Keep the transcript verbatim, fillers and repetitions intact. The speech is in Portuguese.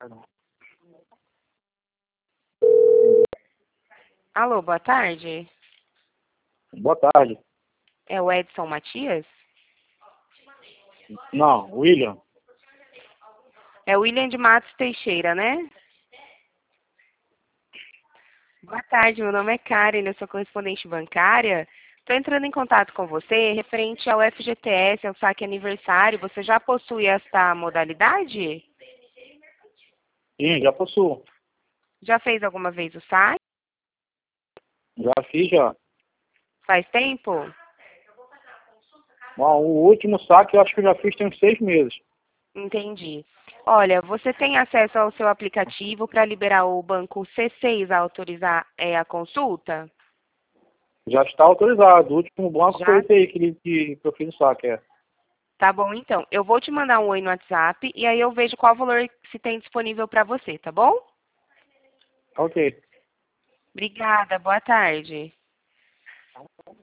Alô, boa tarde. Boa tarde. É o Edson Matias? Não, William. É o William de Matos Teixeira, né? Boa tarde, meu nome é Karen, eu sou correspondente bancária. Estou entrando em contato com você referente ao F G T S, ao saque aniversário. Você já possui esta modalidade? Sim, já possuo. Já fez alguma vez o saque? Já fiz já. Faz tempo? Bom, o último saque eu acho que eu já fiz tem uns seis meses. Entendi. Olha, você tem acesso ao seu aplicativo para liberar o banco C seis a autorizar é, a consulta? Já está autorizado. O último banco foi Já? esse aí que, ele- que eu fiz o saque, é. Tá bom, então. Eu vou te mandar um oi no WhatsApp e aí eu vejo qual valor se tem disponível para você, tá bom? Ok. Obrigada, boa tarde.